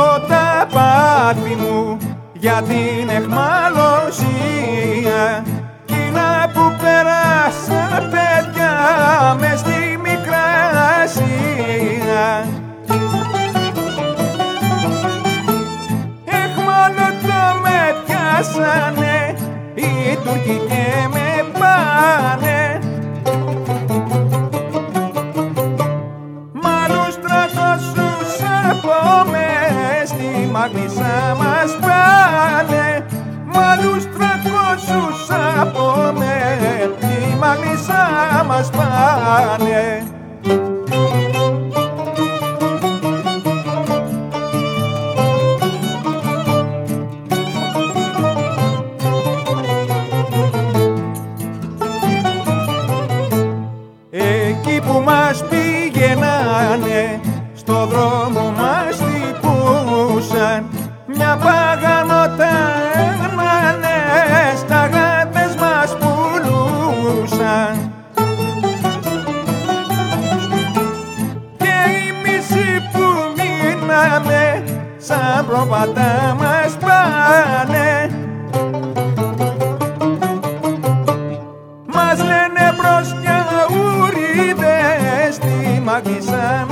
τα πάθη μου για την εχμαλωσία κοινά που πέρασα παιδιά μες στη Μικρά Ασία. Εχμαλωτό με πιάσανε οι Τούρκοι και με πάνε, μ' άλλους 300 από μες στη Μάγνησσα μας πάνε, μ' άλλους 300 από μες στη Μάγνησσα μας πάνε. Εκεί που μας πήγαινανε, στο δρόμο μας χτυπούσαν, μια παγανοτάνανε, στα γάτες μας πουλούσαν. Και οι μισοί που μείναμε, σαν προπατά μας πάνε, μας λένε μπρος μια ουρίδες στη Μάγνησσα